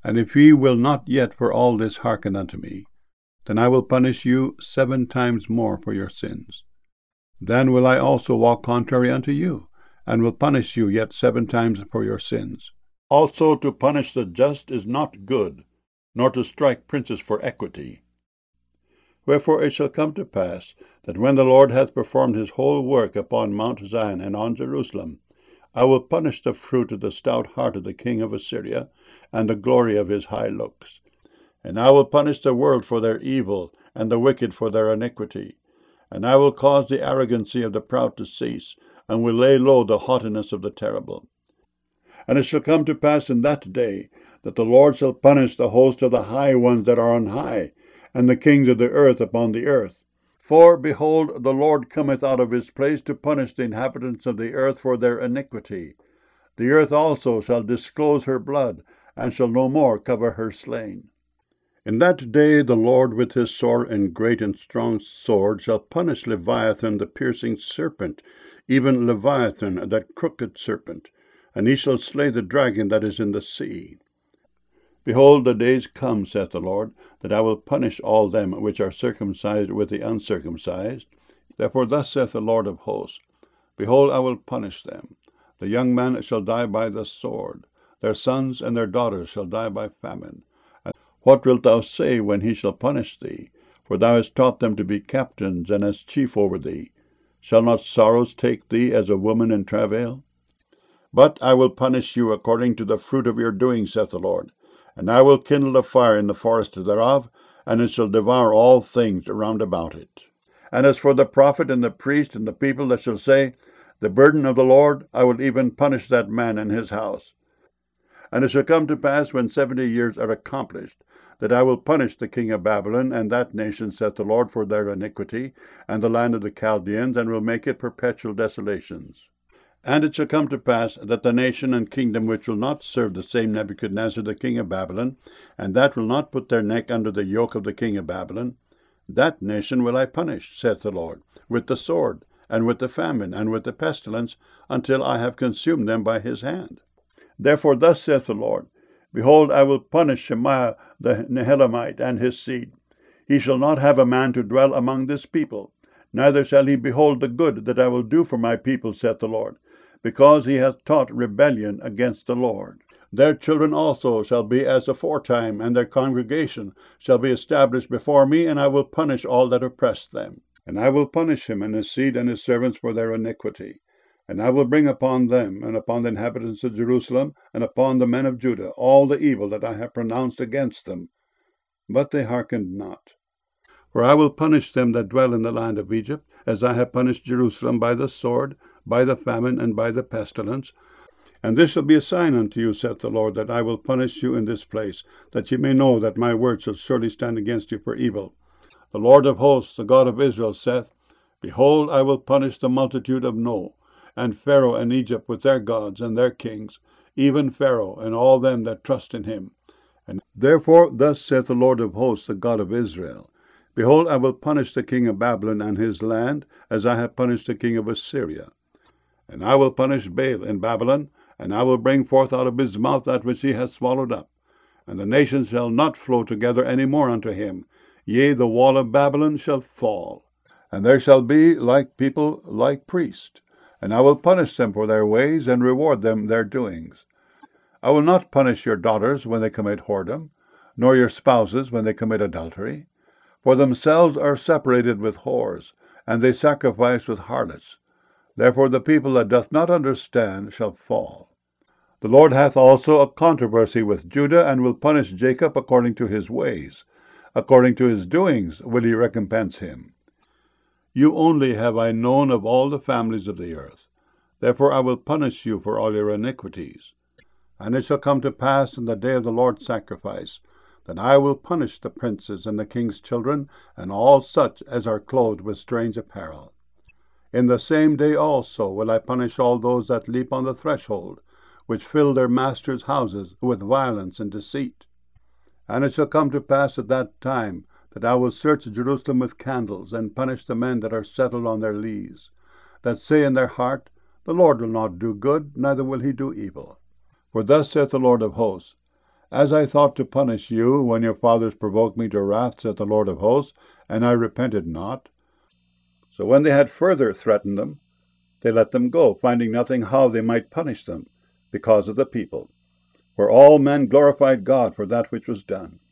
And if ye will not yet for all this hearken unto me, then I will punish you 7 times more for your sins. Then will I also walk contrary unto you, and will punish you yet 7 times for your sins. Also to punish the just is not good, nor to strike princes for equity. Wherefore it shall come to pass, that when the Lord hath performed his whole work upon Mount Zion and on Jerusalem, I will punish the fruit of the stout heart of the king of Assyria, and the glory of his high looks. And I will punish the world for their evil, and the wicked for their iniquity. And I will cause the arrogancy of the proud to cease, and will lay low the haughtiness of the terrible. And it shall come to pass in that day, that the Lord shall punish the host of the high ones that are on high, and the kings of the earth upon the earth. For, behold, the Lord cometh out of his place to punish the inhabitants of the earth for their iniquity. The earth also shall disclose her blood, and shall no more cover her slain. In that day the Lord with his sore and great and strong sword shall punish Leviathan the piercing serpent, even Leviathan that crooked serpent, and he shall slay the dragon that is in the sea. Behold, the days come, saith the Lord, that I will punish all them which are circumcised with the uncircumcised. Therefore thus saith the Lord of hosts, Behold, I will punish them. The young men shall die by the sword, their sons and their daughters shall die by famine. And what wilt thou say when he shall punish thee? For thou hast taught them to be captains, and as chief over thee. Shall not sorrows take thee as a woman in travail? But I will punish you according to the fruit of your doing, saith the Lord. And I will kindle a fire in the forest thereof, and it shall devour all things round about it. And as for the prophet and the priest and the people that shall say, The burden of the Lord, I will even punish that man and his house. And it shall come to pass, when 70 years are accomplished, that I will punish the king of Babylon and that nation, saith the Lord, for their iniquity, and the land of the Chaldeans, and will make it perpetual desolations. And it shall come to pass that the nation and kingdom which will not serve the same Nebuchadnezzar the king of Babylon, and that will not put their neck under the yoke of the king of Babylon, that nation will I punish, saith the Lord, with the sword, and with the famine, and with the pestilence, until I have consumed them by his hand. Therefore thus saith the Lord, Behold, I will punish Shemaiah the Nehelamite and his seed. He shall not have a man to dwell among this people, neither shall he behold the good that I will do for my people, saith the Lord, because he hath taught rebellion against the Lord. Their children also shall be as aforetime, and their congregation shall be established before me, and I will punish all that oppress them. And I will punish him and his seed and his servants for their iniquity. And I will bring upon them, and upon the inhabitants of Jerusalem, and upon the men of Judah, all the evil that I have pronounced against them. But they hearkened not. For I will punish them that dwell in the land of Egypt, as I have punished Jerusalem by the sword, by the famine, and by the pestilence. And this shall be a sign unto you, saith the Lord, that I will punish you in this place, that ye may know that my word shall surely stand against you for evil. The Lord of hosts, the God of Israel, saith, Behold, I will punish the multitude of No, and Pharaoh and Egypt with their gods and their kings, even Pharaoh and all them that trust in him. And therefore thus saith the Lord of hosts, the God of Israel, Behold, I will punish the king of Babylon and his land, as I have punished the king of Assyria. And I will punish Baal in Babylon, and I will bring forth out of his mouth that which he hath swallowed up. And the nations shall not flow together any more unto him. Yea, the wall of Babylon shall fall. And there shall be like people, like priests. And I will punish them for their ways, and reward them their doings. I will not punish your daughters when they commit whoredom, nor your spouses when they commit adultery. For themselves are separated with whores, and they sacrifice with harlots. Therefore the people that doth not understand shall fall. The Lord hath also a controversy with Judah, and will punish Jacob according to his ways. According to his doings will he recompense him. You only have I known of all the families of the earth. Therefore I will punish you for all your iniquities. And it shall come to pass in the day of the Lord's sacrifice, that I will punish the princes and the king's children, and all such as are clothed with strange apparel. In the same day also will I punish all those that leap on the threshold, which fill their masters' houses with violence and deceit. And it shall come to pass at that time, that I will search Jerusalem with candles, and punish the men that are settled on their lees, that say in their heart, The Lord will not do good, neither will he do evil. For thus saith the Lord of hosts, As I thought to punish you when your fathers provoked me to wrath, said the Lord of hosts, and I repented not. So when they had further threatened them, they let them go, finding nothing how they might punish them, because of the people. For all men glorified God for that which was done.